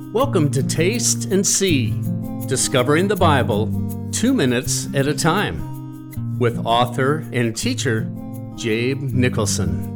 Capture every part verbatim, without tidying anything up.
Welcome to Taste and See, Discovering the Bible two minutes at a time, with author and teacher Jabe Nicholson.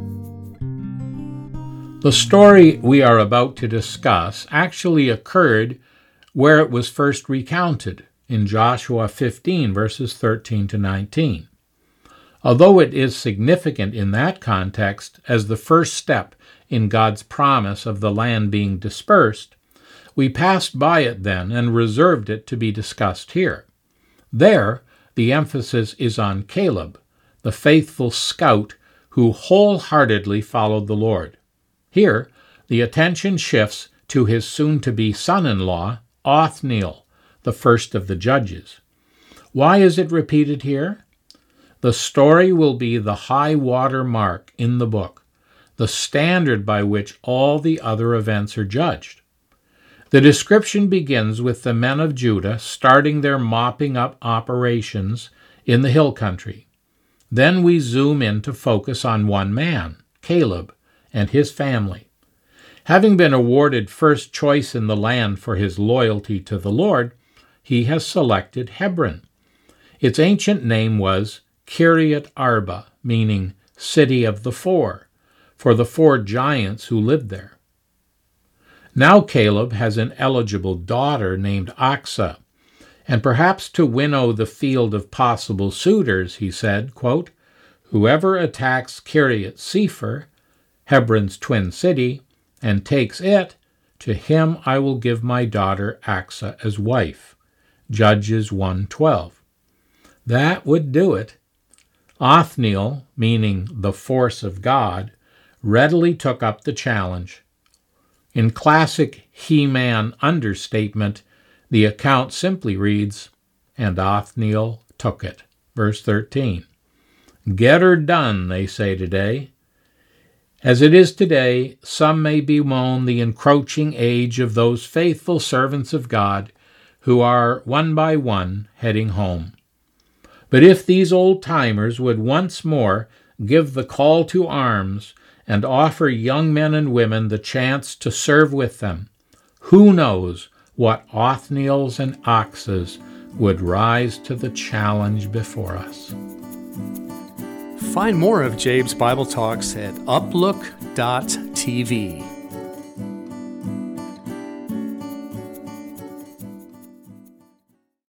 The story we are about to discuss actually occurred where it was first recounted, in Joshua fifteen, verses thirteen to nineteen. Although it is significant in that context as the first step in God's promise of the land being dispersed, we passed by it then and reserved it to be discussed here. There, the emphasis is on Caleb, the faithful scout who wholeheartedly followed the Lord. Here, the attention shifts to his soon-to-be son-in-law, Othniel, the first of the judges. Why is it repeated here? The story will be the high water mark in the book, the standard by which all the other events are judged. The description begins with the men of Judah starting their mopping up operations in the hill country. Then we zoom in to focus on one man, Caleb, and his family. Having been awarded first choice in the land for his loyalty to the Lord, he has selected Hebron. Its ancient name was Kiriath Arba, meaning City of the Four, for the four giants who lived there. Now Caleb has an eligible daughter named Achsah, and perhaps to winnow the field of possible suitors, he said, quote, "Whoever attacks Kiriath Sepher, Hebron's twin city, and takes it, to him I will give my daughter Achsah as wife." Judges one twelve. That would do it. Othniel, meaning the force of God, readily took up the challenge. In classic He-Man understatement, the account simply reads, "And Othniel took it." Verse thirteen. Get her done, they say today. As it is today, some may bemoan the encroaching age of those faithful servants of God who are, one by one, heading home. But if these old-timers would once more give the call to arms and offer young men and women the chance to serve with them, who knows what Othniels and Achsahs would rise to the challenge before us. Find more of Jabe's Bible Talks at uplook dot t v.